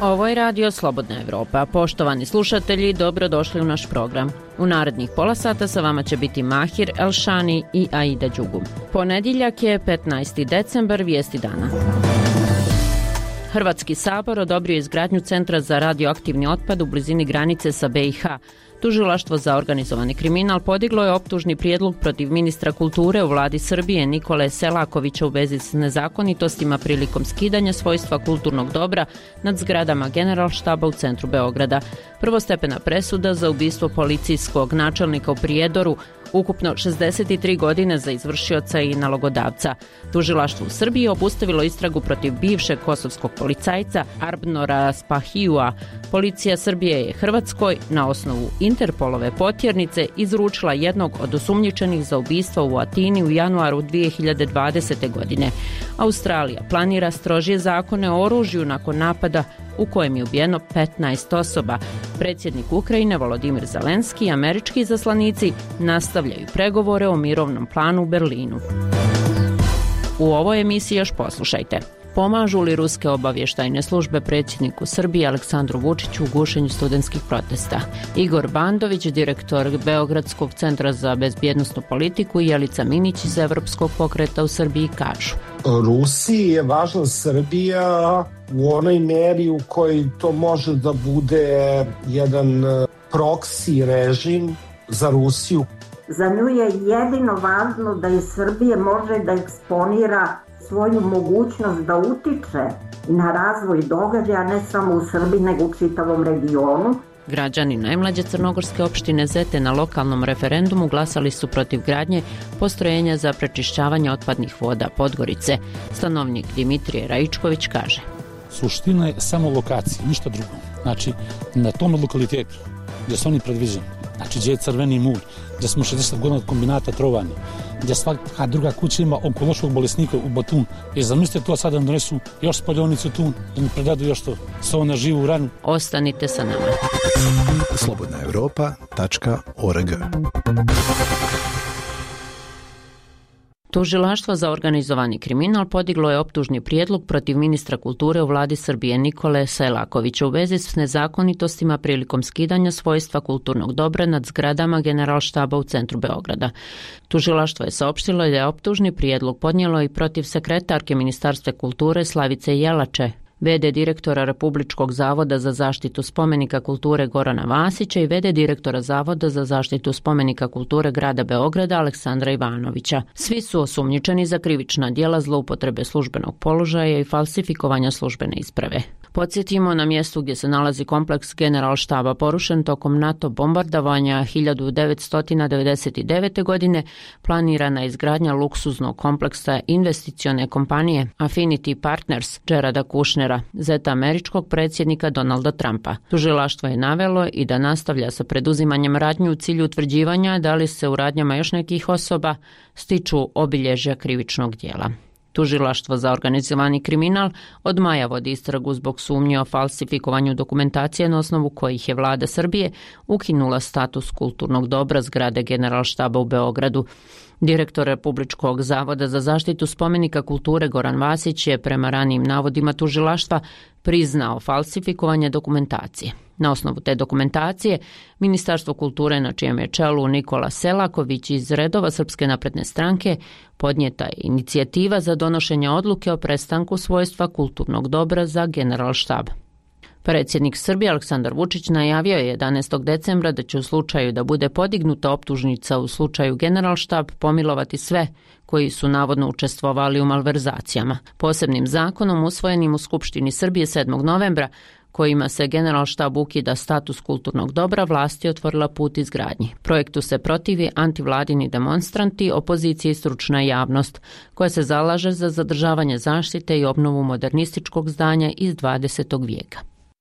Ovo je Radio Slobodna Evropa. Poštovani slušatelji, dobrodošli u naš program. U narednih pola sata sa vama će biti Mahir Elšani i Aida Đugum. Ponedjeljak je 15. decembar, vijesti dana. Hrvatski sabor odobrio izgradnju centra za radioaktivni otpad u blizini granice sa BiH. Tužilaštvo za organizovani kriminal podiglo je optužni prijedlog protiv ministra kulture u vladi Srbije Nikole Selakovića u vezi s nezakonitostima prilikom skidanja svojstva kulturnog dobra nad zgradama Generalštaba u centru Beograda. Prvostepena presuda za ubistvo policijskog načelnika u Prijedoru, ukupno 63 godine za izvršioca i nalogodavca. Tužilaštvo u Srbiji obustavilo istragu protiv bivšeg kosovskog policajca Arbnora Spahijua. Policija Srbije je Hrvatskoj na osnovu Interpolove potjernice izručila jednog od osumnjičenih za ubistvo u Atini u januaru 2020. godine. Australija planira strožije zakone o oružju nakon napada u kojem je ubijeno 15 osoba. Predsjednik Ukrajine Volodimir Zelenski i američki izaslanici nastavljaju pregovore o mirovnom planu u Berlinu. U ovoj emisiji još poslušajte. Pomažu li ruske obavještajne službe predsjedniku Srbije Aleksandru Vučiću u gušenju studentskih protesta? Igor Bandović, direktor Beogradskog centra za bezbjednosnu politiku, i Jelica Minić iz Evropskog pokreta u Srbiji kažu: Rusiji je važna Srbija u onoj meri u kojoj to može da bude jedan proksi režim za Rusiju. Za nju je jedino važno da iz Srbije može da eksponira svoju mogućnost da utiče na razvoj događaja ne samo u Srbiji nego u čitavom regionu. Građani najmlađe crnogorske opštine Zete na lokalnom referendumu glasali su protiv gradnje postrojenja za prečišćavanje otpadnih voda Podgorice. Stanovnik Dimitrije Raičković kaže: Suština je samo lokacija, ništa drugo. Znači, na tom lokalitetu gdje su oni predviđeni, znači gdje je Crveni mur, gdje smo 60 godina od kombinata trovanja, gdje svaka druga kuća ima onkološkog bolesnika u Batun. I zamislite to sada da donesu još spaljionicu tu, da ne predadu još to svo na živu ranu. Ostanite sa nama. slobodnaevropa.org. Tužilaštvo za organizovani kriminal podiglo je optužni prijedlog protiv ministra kulture u vladi Srbije Nikole Selakovića u vezi s nezakonitostima prilikom skidanja svojstva kulturnog dobra nad zgradama Generalštaba u centru Beograda. Tužilaštvo je saopštilo da je optužni prijedlog podnijelo i protiv sekretarke Ministarstva kulture Slavice Jelače, v.d. direktora Republičkog zavoda za zaštitu spomenika kulture Gorana Vasića i v.d. direktora Zavoda za zaštitu spomenika kulture grada Beograda Aleksandra Ivanovića. Svi su osumnjičeni za krivična djela zloupotrebe službenog položaja i falsifikovanja službene isprave. Podsjetimo, na mjestu gdje se nalazi kompleks Generalštaba porušen tokom NATO bombardovanja 1999. godine planirana izgradnja luksuznog kompleksa investicione kompanije Affinity Partners Gerarda Kushnera, zeta američkog predsjednika Donalda Trumpa. Tužilaštvo je navelo i da nastavlja sa preduzimanjem radnji u cilju utvrđivanja da li se u radnjama još nekih osoba stiču obilježja krivičnog djela. Tužilaštvo za organizovani kriminal od maja vodi istragu zbog sumnje o falsifikovanju dokumentacije na osnovu kojih je vlada Srbije ukinula status kulturnog dobra zgrade Generalštaba u Beogradu. Direktor Republičkog zavoda za zaštitu spomenika kulture Goran Vasić je prema ranijim navodima tužilaštva priznao falsifikovanje dokumentacije. Na osnovu te dokumentacije, Ministarstvo kulture, na čijem je čelu Nikola Selaković iz redova Srpske napredne stranke, podnijeta je inicijativa za donošenje odluke o prestanku svojstva kulturnog dobra za Generalštab. Predsjednik Srbije Aleksandar Vučić najavio je 11. decembra da će u slučaju da bude podignuta optužnica u slučaju Generalštab pomilovati sve koji su navodno učestvovali u malverzacijama. Posebnim zakonom usvojenim u Skupštini Srbije 7. novembra kojima se Generalštab ukida status kulturnog dobra, vlasti otvorila put izgradnji. Projektu se protivi antivladini demonstranti, opozicija i stručna javnost, koja se zalaže za zadržavanje zaštite i obnovu modernističkog zdanja iz 20. vijeka.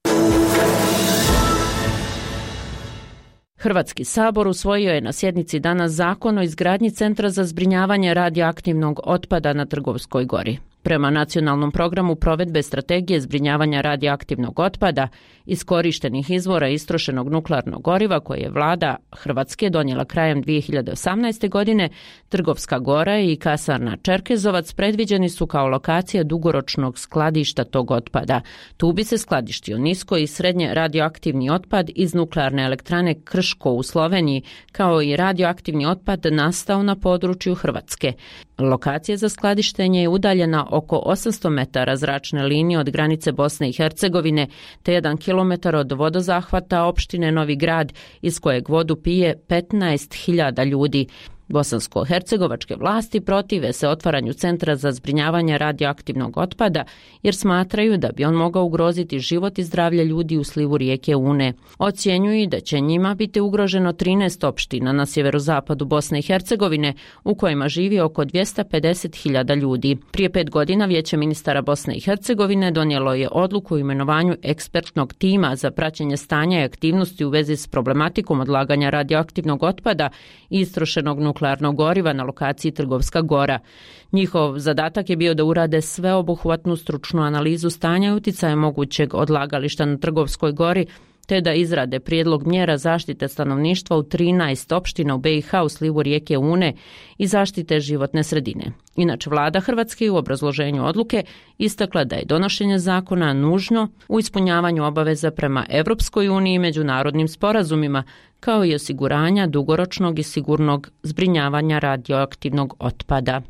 Hrvatski sabor usvojio je na sjednici danas zakon o izgradnji centra za zbrinjavanje radioaktivnog otpada na Trgovskoj gori. Prema nacionalnom programu provedbe strategije zbrinjavanja radioaktivnog otpada, iskorištenih izvora istrošenog nuklearnog goriva koje je vlada Hrvatske donijela krajem 2018. godine, Trgovska Gora i kasarna Čerkezovac predviđeni su kao lokacija dugoročnog skladišta tog otpada. Tu bi se skladištio nisko i srednje radioaktivni otpad iz nuklearne elektrane Krško u Sloveniji, kao i radioaktivni otpad nastao na području Hrvatske. Lokacija za skladištenje je udaljena oko 800 metara zračne linije od granice Bosne i Hercegovine te 1 kilometar od vodozahvata opštine Novi Grad iz kojeg vodu pije 15.000 ljudi. Bosansko-hercegovačke vlasti protive se otvaranju centra za zbrinjavanje radioaktivnog otpada jer smatraju da bi on mogao ugroziti život i zdravlje ljudi u slivu rijeke Une. Ocjenjuju da će njima biti ugroženo 13 opština na sjeverozapadu Bosne i Hercegovine u kojima živi oko 250.000 ljudi. Prije 5 godina Vijeće ministara Bosne i Hercegovine donijelo je odluku o imenovanju ekspertnog tima za praćenje stanja i aktivnosti u vezi s problematikom odlaganja radioaktivnog otpada i istrošenog nuklearnog goriva na lokaciji Trgovska Gora. Njihov zadatak je bio da urade sveobuhvatnu stručnu analizu stanja i uticaja mogućeg odlagališta na Trgovskoj Gori, te da izrade prijedlog mjera zaštite stanovništva u 13 opština u BiH u slivu rijeke Une i zaštite životne sredine. Inače, vlada Hrvatske u obrazloženju odluke istakla da je donošenje zakona nužno u ispunjavanju obaveza prema Europskoj uniji i međunarodnim sporazumima, kao i osiguranja dugoročnog i sigurnog zbrinjavanja radioaktivnog otpada.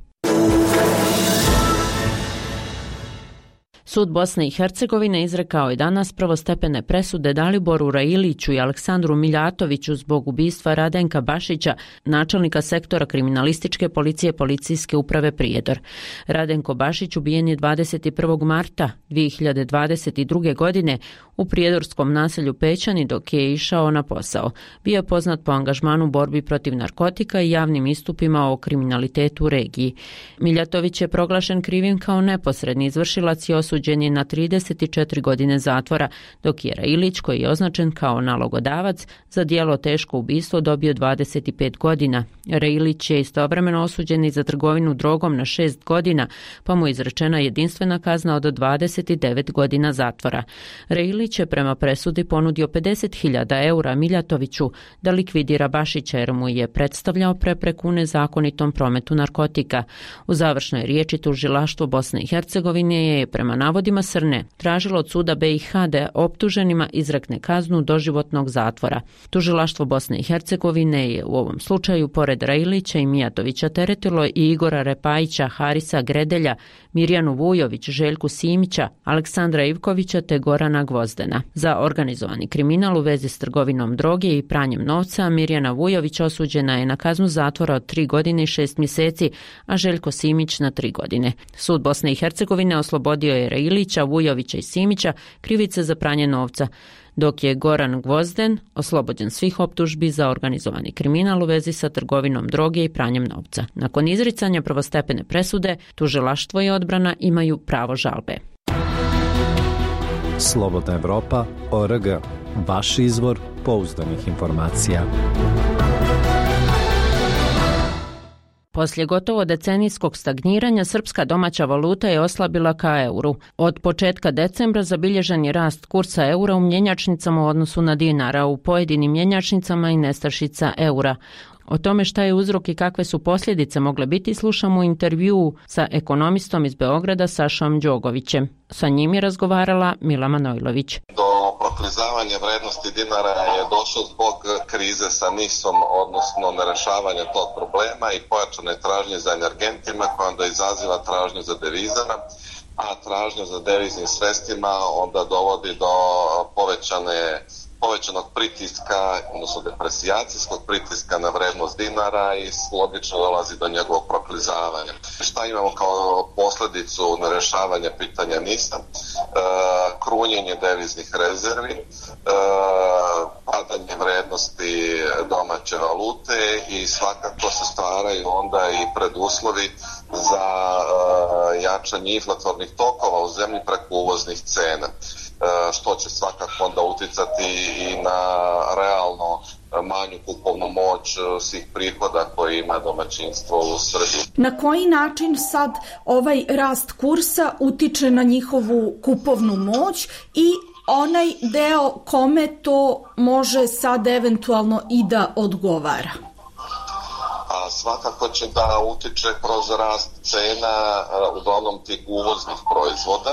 Sud Bosne i Hercegovine izrekao je danas prvostepene presude Daliboru Railiću i Aleksandru Miljatoviću zbog ubistva Radenka Bašića, načelnika sektora kriminalističke policije Policijske uprave Prijedor. Radenko Bašić ubijen je 21. marta 2022. godine u prijedorskom naselju Pećani dok je išao na posao. Bio je poznat po angažmanu u borbi protiv narkotika i javnim istupima o kriminalitetu u regiji. Miljatović je proglašen krivim kao neposredni izvršilac i osuđen je na 34 godine zatvora, dok je Railić, koji je označen kao nalogodavac za djelo teško ubistvo, dobio 25 godina. Railić je istovremeno osuđen i za trgovinu drogom na 6 godina, pa mu je izrečena jedinstvena kazna od 29 godina zatvora. Railić je prema presudi ponudio 50.000 eura Miljatoviću da likvidira Bašića jer mu je predstavljao prepreku u nezakonitom prometu narkotika. U završnoj riječi tužilaštvo Bosne i Hercegovine je prema navodima Srne tražilo od suda BiH da optuženima izrekne kaznu doživotnog zatvora. Tužilaštvo Bosne i Hercegovine je u ovom slučaju pored Railića i Mijatovića teretilo i Igora Repajića, Harisa Gredelja, Mirjanu Vujović, Željku Simića, Aleksandra Ivkovića te Gorana Gvozdena. Za organizovani kriminal u vezi s trgovinom droge i pranjem novca Mirjana Vujović osuđena je na kaznu zatvora od 3 godine i 6 mjeseci, a Željko Simić na 3 godine. Sud Bosne i Hercegovine oslobodio je Railića, Vujovića i Simića krivice za pranje novca, dok je Goran Gvozden oslobođen svih optužbi za organizovani kriminal u vezi sa trgovinom droge i pranjem novca. Nakon izricanja prvostepene presude, tužilaštvo i odbrana imaju pravo žalbe. Slobodna Evropa.org. Vaš izvor pouzdanih informacija. Poslije gotovo decenijskog stagniranja, srpska domaća valuta je oslabila ka euru. Od početka decembra zabilježen je rast kursa eura u mjenjačnicama u odnosu na dinara, u pojedinim mjenjačnicama i nestašica eura. O tome šta je uzrok i kakve su posljedice mogle biti slušamo u intervjuu sa ekonomistom iz Beograda Sašom Đogovićem. Sa njim je razgovarala Mila Manojlović. Do proklizavanja vrednosti dinara je došlo zbog krize sa NIS-om, odnosno nerešavanja tog problema i pojačane tražnje za energentima koja onda izaziva tražnju za devizama, a tražnja za deviznim sredstvima onda dovodi do povećanog pritiska, odnosno depresijacijskog pritiska na vrednost dinara i logično dolazi do njegovog proklizavanja. Šta imamo kao posljedicu nerešavanja pitanja NIS-a? Krunjenje deviznih rezervi, padanje vrednosti domaće valute i svakako se stvaraju onda i preduslovi za jačanje inflatornih tokova u zemlji preko uvoznih cena, što će svakako onda uticati i na realno manju kupovnu moć svih prihoda koje ima domaćinstvo u Srbiji. Na koji način sad ovaj rast kursa utiče na njihovu kupovnu moć i onaj deo kome to može sad eventualno i da odgovara? Svakako će da utiče kroz rast cena uglavnom tih uvoznih proizvoda.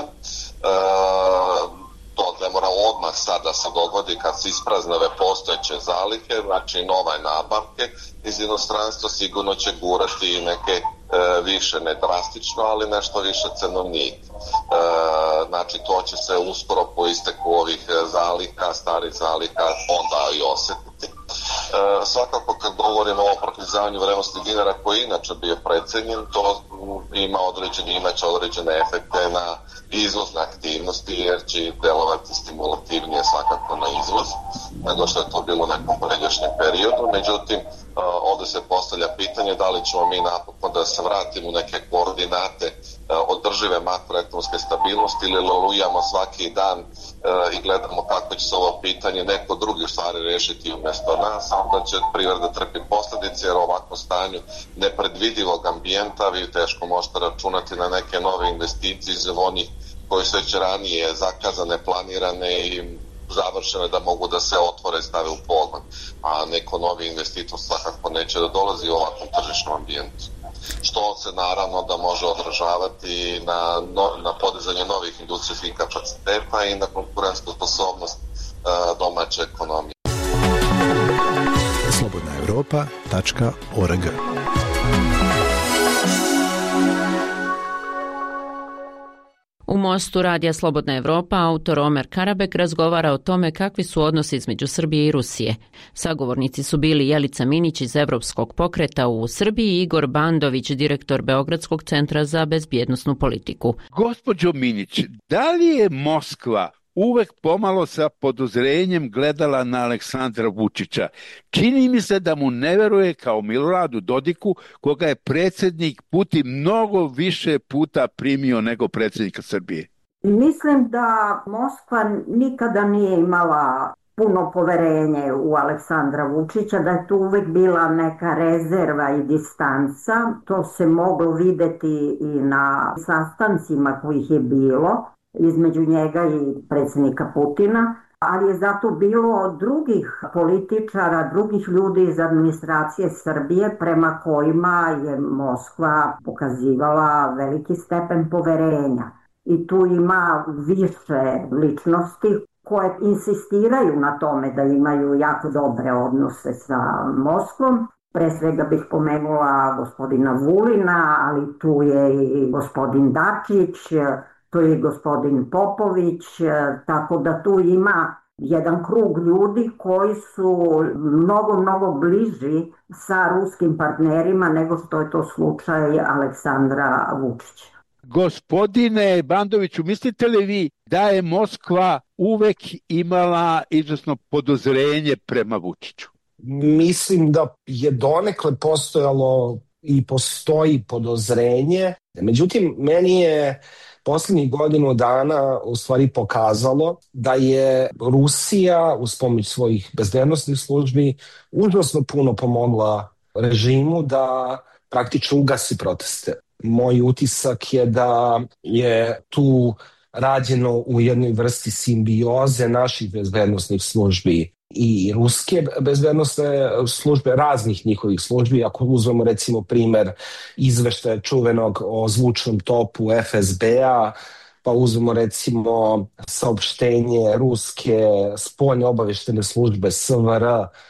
To ne mora odmah sad da se dogodi kad se isprazne ove postojeće zalihe, znači nove nabavke iz inostranstva sigurno će gurati neke više, ne drastično, ali nešto više cenovnijih. Znači to će se uskoro po isteku ovih zaliha, starih zaliha, onda i osetiti. Svakako kad govorimo o proklizavanju vrednosti dinara koji inače bio precenjen, to imaće određene efekte na izvozne aktivnosti jer će delovati stimulativnije svakako na izvoz nego što je to bilo u nekom pređašnjem periodu. Međutim, ovde se postavlja pitanje da li ćemo mi napokon da se vratimo u neke koordinate održive makroekonomske stabilnosti ili lolujamo svaki dan i gledamo kako će se ovo pitanje neko drugi u stvari rešiti umjesto nas, a onda će privreda trpi posledice jer ovako stanju nepredvidivog ambijenta vi teško možete računati na neke nove investicije iz onih koje su već ranije zakazane, planirane i završene da mogu da se otvore i stave u pogon, a neko novi investitor svakako neće da dolazi u ovakvom tržišnom ambijentu. Što se naravno da može odražavati na podizanje novih industrijskih kapaciteta i na konkurentsku sposobnost domaće ekonomije. slobodnaevropa.org. U Mostu radija Slobodna Evropa autor Omer Karabek razgovara o tome kakvi su odnosi između Srbije i Rusije. Sagovornici su bili Jelica Minić iz Evropskog pokreta u Srbiji i Igor Bandović, direktor Beogradskog centra za bezbjednosnu politiku. Gospođo Minić, da li je Moskva uvek pomalo sa podozrenjem gledala na Aleksandra Vučića? Čini mi se da mu ne veruje kao Miloradu Dodiku, koga je predsjednik Putin mnogo više puta primio nego predsjednika Srbije. Mislim da Moskva nikada nije imala puno poverenje u Aleksandra Vučića, da je tu uvek bila neka rezerva i distanca. To se moglo videti i na sastancima kojih je bilo između njega i predsjednika Putina, ali je zato bilo drugih političara, drugih ljudi iz administracije Srbije prema kojima je Moskva pokazivala veliki stepen poverenja. I tu ima više ličnosti koje insistiraju na tome da imaju jako dobre odnose sa Moskvom. Pre svega bih pomenula gospodina Vulina, ali tu je i gospodin Dačić, to je gospodin Popović, tako da tu ima jedan krug ljudi koji su mnogo bliži sa ruskim partnerima nego što je to slučaj Aleksandra Vučića. Gospodine Bandoviću, mislite li vi da je Moskva uvek imala izvesno podozrenje prema Vučiću? Mislim da je donekle postojalo i postoji podozrenje. Međutim, meni je posljednjih godinu dana u stvari pokazalo da je Rusija uz pomoć svojih bezbednosnih službi užasno puno pomogla režimu da praktično ugasi proteste. Moj utisak je da je tu rađeno u jednoj vrsti simbioze naših bezbednosnih službi i ruske bezbednosne službe, raznih njihovih službi. Ako uzmemo recimo primer izveštaja čuvenog o zvučnom topu FSB-a, pa uzmemo recimo saopštenje ruske spoljne obaveštene službe SVR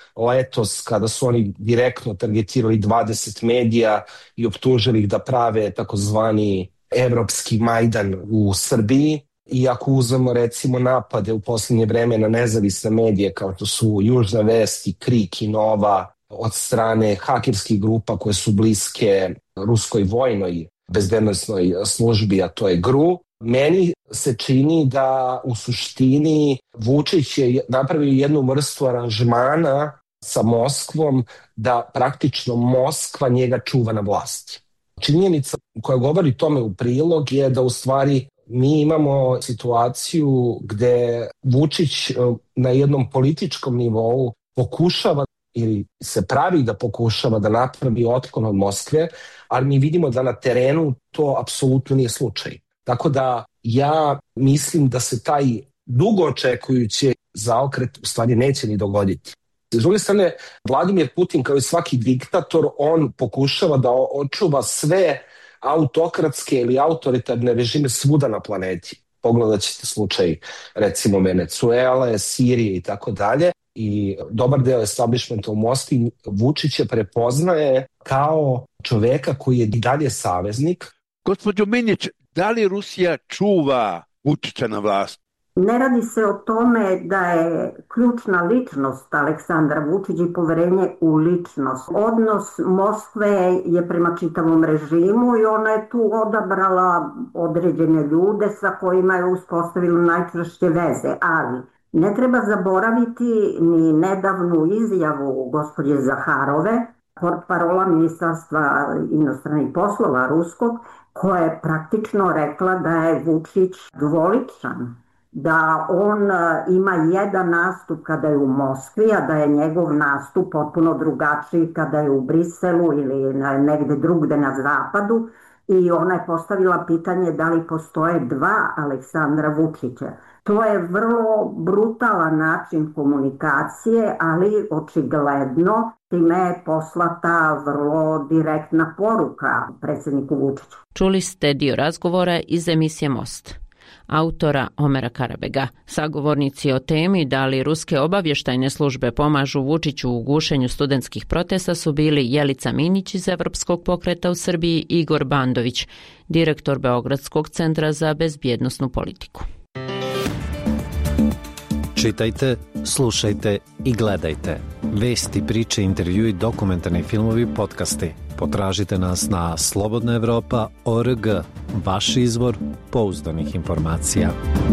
letos kada su oni direktno targetirali 20 medija i optužili ih da prave takozvani evropski Majdan u Srbiji. I ako uzmemo recimo napade u posljednje vreme na nezavisne medije kao što su Južna vest i Krik i Nova od strane hakerskih grupa koje su bliske ruskoj vojnoj bezbednosnoj službi, a to je GRU, meni se čini da u suštini Vučić je napravio jednu vrstu aranžmana sa Moskvom da praktično Moskva njega čuva na vlasti. Činjenica koja govori tome u prilog je da u stvari mi imamo situaciju gde Vučić na jednom političkom nivou pokušava ili se pravi da pokušava da napravi otklon od Moskve, ali mi vidimo da na terenu to apsolutno nije slučaj. Tako da ja mislim da se taj dugo očekujući zaokret u stvari neće ni dogoditi. S druge strane, Vladimir Putin kao i svaki diktator, on pokušava da očuva sve autokratske ili autoritarne režime svuda na planeti. Pogledat ćete slučaj recimo Venecuele, Sirije i tako dalje. I dobar deo establishmenta u Moskvi Vučića prepoznaje kao čoveka koji je i dalje saveznik. Gospođo Minjić, da li Rusija čuva Vučića na vlast? Ne radi se o tome da je ključna ličnost Aleksandra Vučića i poverenje u ličnost. Odnos Moskve je prema čitavom režimu i ona je tu odabrala određene ljude sa kojima je uspostavila najčvršće veze, ali ne treba zaboraviti ni nedavnu izjavu gospođe Zaharove, portparola Ministarstva inostranih poslova ruskog, koja je praktično rekla da je Vučić dvoličan, da on ima jedan nastup kada je u Moskvi, a da je njegov nastup potpuno drugačiji kada je u Briselu ili negde drugde na zapadu. I ona je postavila pitanje da li postoje dva Aleksandra Vučića. To je vrlo brutalan način komunikacije, ali očigledno time je poslata vrlo direktna poruka predsjedniku Vučiću. Čuli ste dio razgovora iz emisije Most. Autora Omera Karabega. Sagovornici o temi da li ruske obavještajne službe pomažu Vučiću u gušenju studentskih protesta su bili Jelica Minjić iz Evropskog pokreta u Srbiji i Igor Bandović, direktor Beogradskog centra za bezbjednosnu politiku. Čitajte, slušajte i gledajte. Vesti, priče, intervjui, dokumentarni filmovi, podcasti. Potražite nas na slobodnaevropa.org, vaš izvor pouzdanih informacija.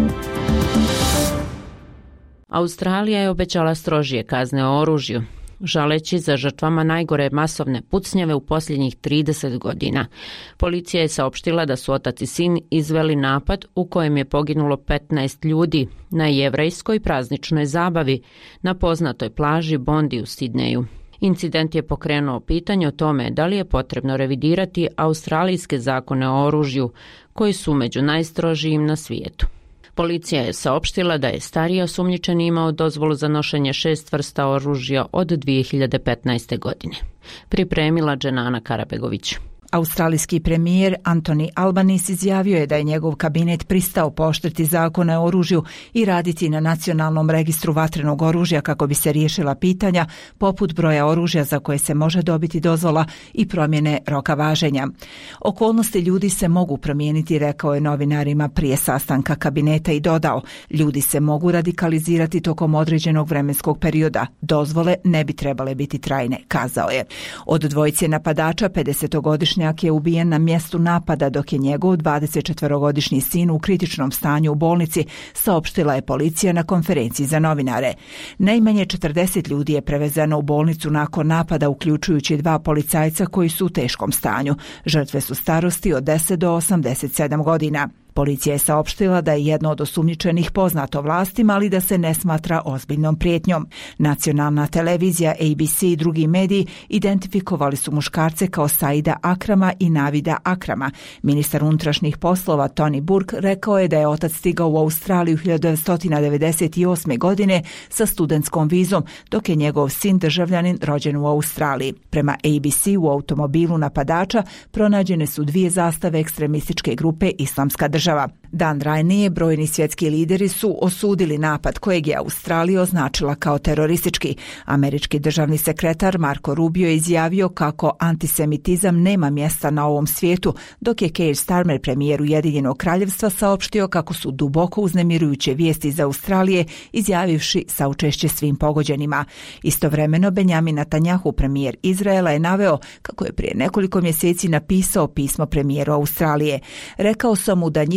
Australija je obećala strožije kazne o oružju, žaleći za žrtvama najgore masovne pucnjave u posljednjih 30 godina. Policija je saopštila da su otac i sin izveli napad u kojem je poginulo 15 ljudi na jevrejskoj prazničnoj zabavi na poznatoj plaži Bondi u Sidneju. Incident je pokrenuo pitanje o tome da li je potrebno revidirati australijske zakone o oružju, koji su među najstrožijim na svijetu. Policija je saopštila da je stariji osumnjičeni imao dozvolu za nošenje 6 vrsta oružja od 2015. godine. Pripremila Dženana Karabegović. Australijski premijer Anthony Albanese izjavio je da je njegov kabinet pristao pooštriti zakone o oružju i raditi na nacionalnom registru vatrenog oružja kako bi se riješila pitanja poput broja oružja za koje se može dobiti dozvola i promjene roka važenja. Okolnosti ljudi se mogu promijeniti, rekao je novinarima prije sastanka kabineta i dodao, ljudi se mogu radikalizirati tokom određenog vremenskog perioda. Dozvole ne bi trebale biti trajne, kazao je. Od dvojice napadača 50-godišnja je ubijen na mjestu napada dok je njegov 24-godišnji sin u kritičnom stanju u bolnici, saopštila je policija na konferenciji za novinare. Najmanje 40 ljudi je prevezeno u bolnicu nakon napada, uključujući 2 policajca koji su u teškom stanju. Žrtve su starosti od 10 do 87 godina. Policija je saopštila da je jedno od osumnjičenih poznato vlastima, ali da se ne smatra ozbiljnom prijetnjom. Nacionalna televizija ABC i drugi mediji identifikovali su muškarce kao Saida Akrama i Navida Akrama. Ministar unutrašnjih poslova Tony Burke rekao je da je otac stigao u Australiju 1998. godine sa studentskom vizom, dok je njegov sin državljanin rođen u Australiji. Prema ABC u automobilu napadača pronađene su 2 zastave ekstremističke grupe Islamska država. Dan ranije brojni svjetski lideri su osudili napad kojeg je Australija označila kao teroristički. Američki državni sekretar Marco Rubio je izjavio kako antisemitizam nema mjesta na ovom svijetu, dok je Keir Starmer, premijer Ujedinjenog kraljevstva, saopštio kako su duboko uznemirujuće vijesti iz Australije, izjavivši saučešće svim pogođenima. Istovremeno Benjamin Netanjahu, premijer Izraela, je naveo kako je prije nekoliko mjeseci napisao pismo premijeru Australije. Rekao sam mu da njihova politika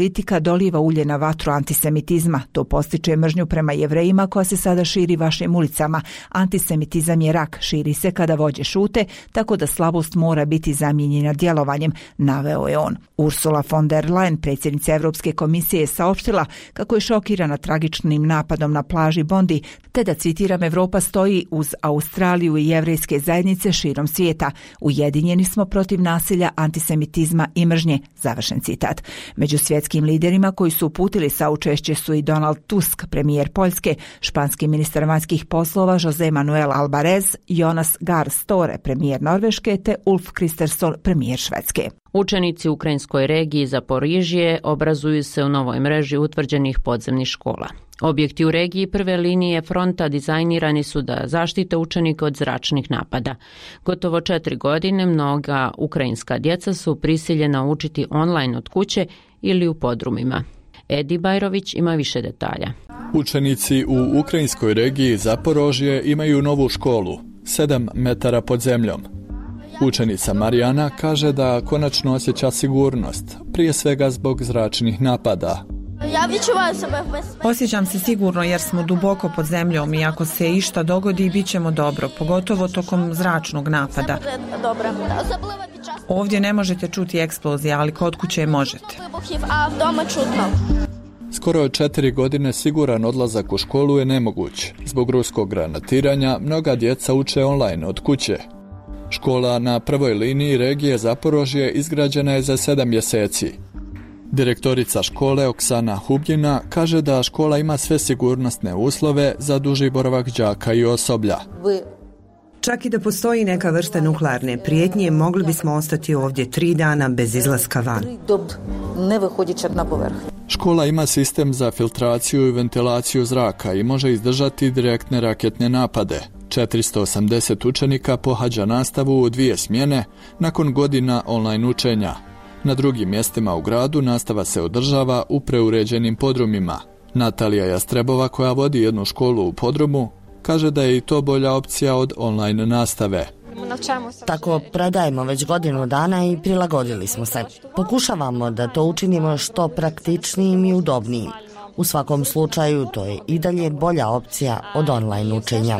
politika doliva ulje na vatru antisemitizma. To postiče mržnju prema Jevrejima koja se sada širi vašim ulicama. Antisemitizam je rak, širi se kada vođe šute, tako da slabost mora biti zamijenjena djelovanjem, naveo je on. Ursula von der Leyen, predsjednica Europske komisije, je saopštila kako je šokirana tragičnim napadom na plaži Bondi, te da, citiram, Evropa stoji uz Australiju i jevrejske zajednice širom svijeta. Ujedinjeni smo protiv nasilja, antisemitizma i mržnje, završen citat. Među svjetskim liderima koji su uputili saučešće su i Donald Tusk, premijer Poljske, španski ministar vanjskih poslova José Manuel Alvarez, Jonas Gahr Støre, premijer Norveške, te Ulf Kristersson, premijer Švedske. Učenici u ukrajinskoj regiji Zaporižje obrazuju se u novoj mreži utvrđenih podzemnih škola. Objekti u regiji prve linije fronta dizajnirani su da zaštite učenike od zračnih napada. Gotovo 4 godine mnoga ukrajinska djeca su prisiljena učiti online od kuće ili u podrumima. Edi Bajrović ima više detalja. Učenici u ukrajinskoj regiji Zaporožje imaju novu školu, 7 metara pod zemljom. Učenica Marijana kaže da konačno osjeća sigurnost, prije svega zbog zračnih napada. Osjećam se sigurno jer smo duboko pod zemljom i ako se išta dogodi bit ćemo dobro, pogotovo tokom zračnog napada. Ovdje ne možete čuti eksplozije, ali kod kuće možete. Skoro 4 godine siguran odlazak u školu je nemoguć. Zbog ruskog granatiranja mnoga djeca uče online od kuće. Škola na prvoj liniji regije Zaporožje izgrađena je za 7 mjeseci. Direktorica škole Oksana Hubljina kaže da škola ima sve sigurnosne uslove za duži boravak đaka i osoblja. Čak i da postoji neka vrsta nuklearne prijetnje, mogli bismo ostati ovdje 3 dana bez izlaska van. Škola ima sistem za filtraciju i ventilaciju zraka i može izdržati direktne raketne napade. 480 učenika pohađa nastavu u 2 smjene nakon godina online učenja. Na drugim mjestima u gradu nastava se održava u preuređenim podrumima. Natalija Jastrebova, koja vodi jednu školu u podrumu, kaže da je i to bolja opcija od online nastave. Tako predajemo već godinu dana i prilagodili smo se. Pokušavamo da to učinimo što praktičnijim i udobnijim. U svakom slučaju to je i dalje bolja opcija od online učenja.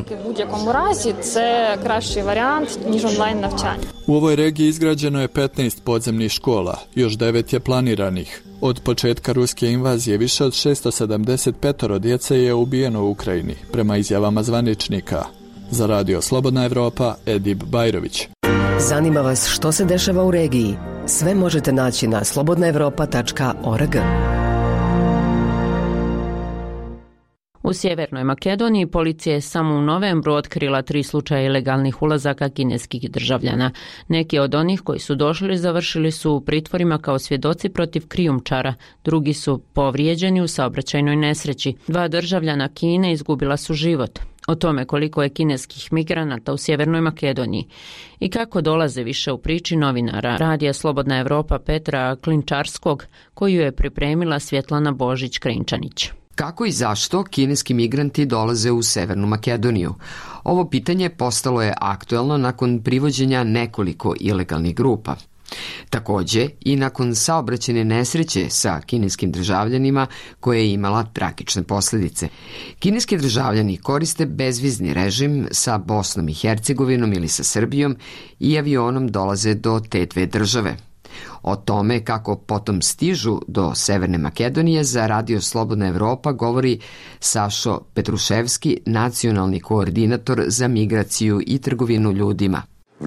U ovoj regiji izgrađeno je 15 podzemnih škola, još 9 je planiranih. Od početka ruske invazije više od 675 djece je ubijeno u Ukrajini, prema izjavama zvaničnika. Za Radio Slobodna Evropa, Edib Bajrović. Zanima vas što se dešava u regiji? Sve možete naći na slobodnaevropa.org. U Sjevernoj Makedoniji policija je samo u novembru otkrila 3 slučaja ilegalnih ulazaka kineskih državljana. Neki od onih koji su došli završili su u pritvorima kao svjedoci protiv krijumčara, drugi su povrijeđeni u saobraćajnoj nesreći. 2 državljana Kine izgubila su život. O tome koliko je kineskih migranata u Sjevernoj Makedoniji i kako dolaze više u priči novinara Radija Slobodna Evropa Petra Klinčarskog, koju je pripremila Svjetlana Božić-Krenčanić. Kako i zašto kineski migranti dolaze u Severnu Makedoniju? Ovo pitanje postalo je aktuelno nakon privođenja nekoliko ilegalnih grupa. Također i nakon saobraćajne nesreće sa kineskim državljanima koja je imala tragične posljedice. Kineski državljani koriste bezvizni režim sa Bosnom i Hercegovinom ili sa Srbijom i avionom dolaze do te 2 države. O tome kako potom stižu do Severne Makedonije za Radio Slobodna Evropa govori Sašo Petruševski, nacionalni koordinator za migraciju i trgovinu ljudima.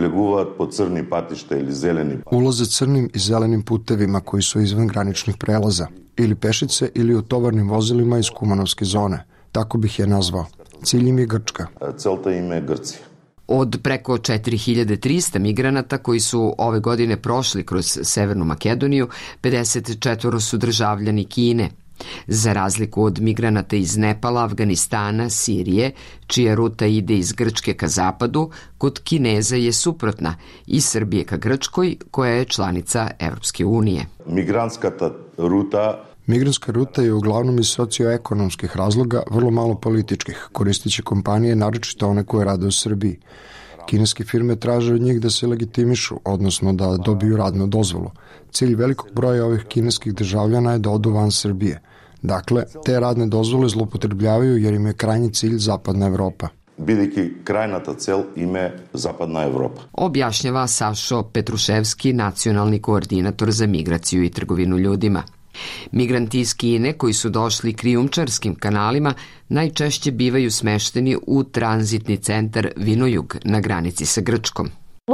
Ulaze crnim i zelenim putevima koji su izvan graničnih prelaza, ili pešice ili u tovarnim vozilima iz Kumanovske zone. Tako bih je nazvao. Cilj im je Grčka. Celta im je Grcija. Od preko 4300 migranata koji su ove godine prošli kroz Severnu Makedoniju, 54 su državljani Kine. Za razliku od migranata iz Nepala, Afganistana, Sirije, čija ruta ide iz Grčke ka zapadu, kod Kineza je suprotna, iz Srbije ka Grčkoj, koja je članica Evropske unije. Migrantska ruta je uglavnom iz socioekonomskih razloga, vrlo malo političkih, koristeći kompanije, naročito one koje rade u Srbiji. Kineske firme traže od njih da se legitimišu, odnosno da dobiju radnu dozvolu. Cilj velikog broja ovih kineskih državljana je da odu van Srbije. Dakle, te radne dozvole zloupotrebljavaju jer im je krajnji cilj Zapadna Evropa. Бидејќи крајната цел им е Западна Европа. Objašnjava Sašo Petruševski, nacionalni koordinator za migraciju i trgovinu ljudima. Migranti iz Kine koji su došli krijumčarskim kanalima najčešće bivaju smešteni u tranzitni centar Vinojug na granici sa Grčkom.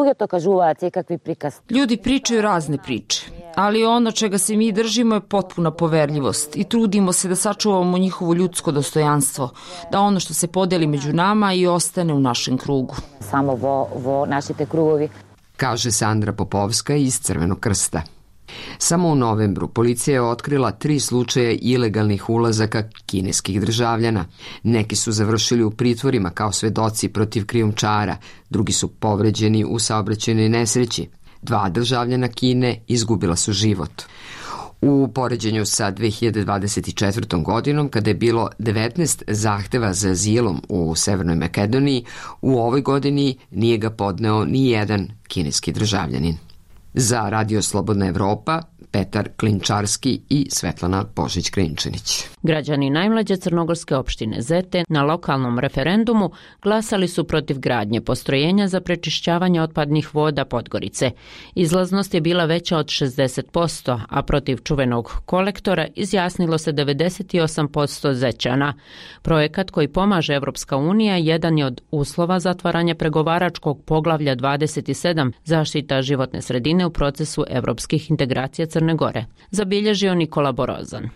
Ljudi pričaju razne priče, ali ono čega se mi držimo je potpuna poverljivost i trudimo se da sačuvamo njihovo ljudsko dostojanstvo, da ono što se podeli među nama i ostane u našem krugu. Kaže Sandra Popovska iz Crvenog krsta. Samo u novembru policija je otkrila 3 slučaja ilegalnih ulazaka kineskih državljana. Neki su završili u pritvorima kao svedoci protiv krijumčara, drugi su povređeni u saobraćajnoj nesreći. 2 državljana Kine izgubila su život. U poređenju sa 2024. godinom, kada je bilo 19 zahteva za azilom u Severnoj Makedoniji, u ovoj godini nije ga podneo ni jedan kineski državljanin. Za Radio Slobodna Evropa, Petar Klinčarski i Svetlana Božić-Krinčanić. Građani najmlađe crnogorske opštine Zete na lokalnom referendumu glasali su protiv gradnje postrojenja za prečišćavanje otpadnih voda Podgorice. Izlaznost je bila veća od 60%, a protiv čuvenog kolektora izjasnilo se 98% Zećana. Projekat koji pomaže Evropska unija jedan je od uslova zatvaranja pregovaračkog poglavlja 27 zaštita životne sredine u procesu evropskih integracija Crne Gore, zabilježio Nikola Borozan.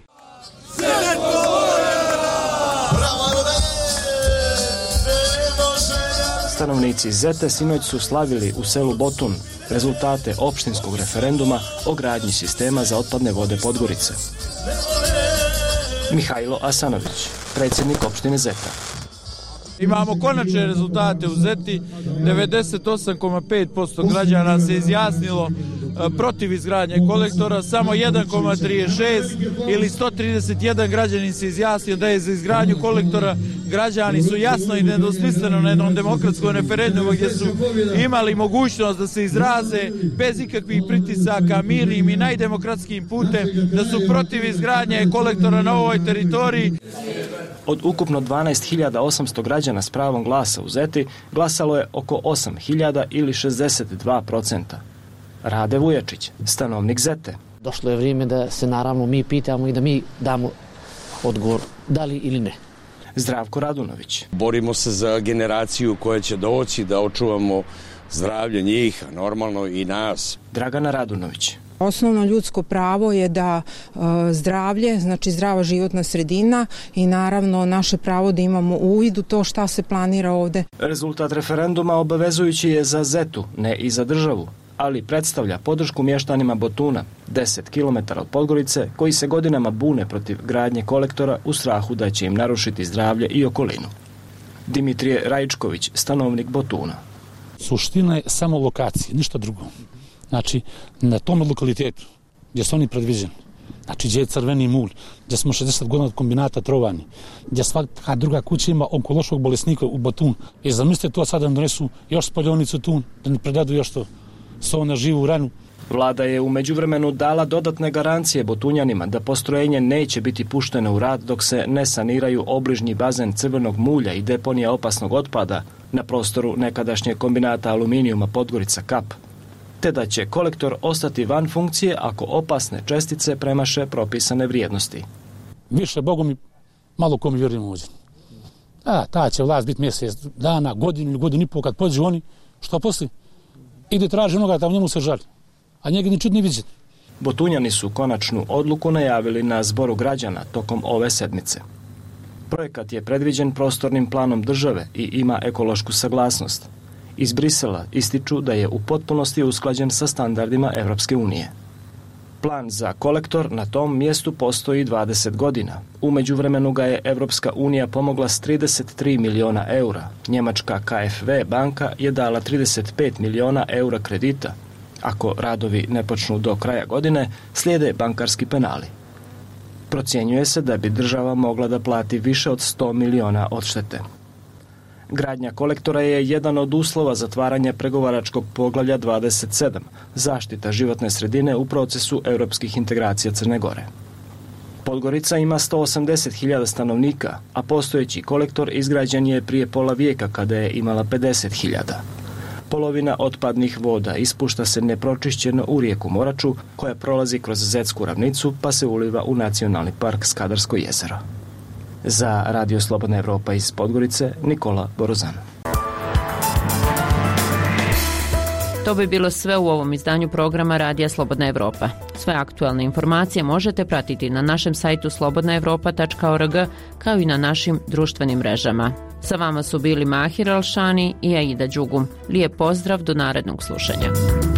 Stanovnici Zete sinoć su slavili u selu Botun rezultate opštinskog referenduma o gradnji sistema za otpadne vode Podgorice. Mihajlo Asanović, predsjednik opštine Zeta. Imamo konačne rezultate u Zeti, 98,5% građana se izjasnilo protiv izgradnje kolektora, samo 1,36 ili 131 građanin se izjasnio da je za izgradnju kolektora. Građani su jasno i nedvosmisleno na jednom demokratskom referendumu gdje su imali mogućnost da se izraze bez ikakvih pritisaka, mirnim i najdemokratskijim putem, da su protiv izgradnje kolektora na ovoj teritoriji. Od ukupno 12.800 građana s pravom glasa u Zeti glasalo je oko 8.000 ili 62%. Rade Vujačić, stanovnik Zete. Došlo je vrijeme da se naravno mi pitamo i da mi damo odgovor da li ili ne. Zdravko Radunović. Borimo se za generaciju koja će doći, da očuvamo zdravlje njih, a normalno i nas. Dragana Radunović. Osnovno ljudsko pravo je da zdravlje, znači zdrava životna sredina i naravno naše pravo da imamo uvid u to šta se planira ovde. Rezultat referenduma obavezujući je za Zetu, ne i za državu, ali predstavlja podršku mještanima Botuna, 10 km od Podgorice, koji se godinama bune protiv gradnje kolektora u strahu da će im narušiti zdravlje i okolinu. Dimitrije Rajičković, stanovnik Botuna. Suština je samo lokacije, ništa drugo. Znači, na tom lokalitetu gdje su oni predviđeni, znači gdje je crveni mulj, gdje smo 60 godina od kombinata trovani, gdje svaka druga kuća ima onkološkog bolesnika u Botun. I zamislite to sada da donesu još spaljionicu tu, da ne predadu još to so na živu ranu. Vlada je u međuvremenu dala dodatne garancije Botunjanima da postrojenje neće biti pušteno u rad dok se ne saniraju obližnji bazen crvenog mulja i deponija opasnog otpada na prostoru nekadašnje kombinata aluminijuma Podgorica Kap, te da će kolektor ostati van funkcije ako opasne čestice premaše propisane vrijednosti. Više, Bogu mi, malo ko mi vjerujemo ovdje. Ta će vlast biti mjesec dana, godinu ili godinu i pol, kad pođu oni, što posli? Ide traži onoga, tamo njemu se žali, a njega ni čut ni vidjeti. Botunjani su konačnu odluku najavili na zboru građana tokom ove sedmice. Projekat je predviđen prostornim planom države i ima ekološku saglasnost. Iz Brisela ističu da je u potpunosti usklađen sa standardima Evropske unije. Plan za kolektor na tom mjestu postoji 20 godina. U međuvremenu ga je Evropska unija pomogla s 33 miliona eura. Njemačka KfW banka je dala 35 miliona eura kredita. Ako radovi ne počnu do kraja godine, slijede bankarski penali. Procjenjuje se da bi država mogla da plati više od 100 miliona odštete. Gradnja kolektora je jedan od uslova zatvaranja pregovaračkog poglavlja 27, zaštita životne sredine u procesu evropskih integracija Crne Gore. Podgorica ima 180.000 stanovnika, a postojeći kolektor izgrađen je prije pola vijeka kada je imala 50.000. Polovina otpadnih voda ispušta se nepročišćeno u rijeku Moraču, koja prolazi kroz Zetsku ravnicu pa se uliva u Nacionalni park Skadarsko jezero. Za Radio Slobodna Evropa iz Podgorice, Nikola Borozan. To bi bilo sve u ovom izdanju programa Radija Slobodna Evropa. Sve aktualne informacije možete pratiti na našem sajtu slobodnaevropa.org kao i na našim društvenim mrežama. Sa vama su bili Mahir Alšani i Aida Đugum. Lijep pozdrav do narednog slušanja.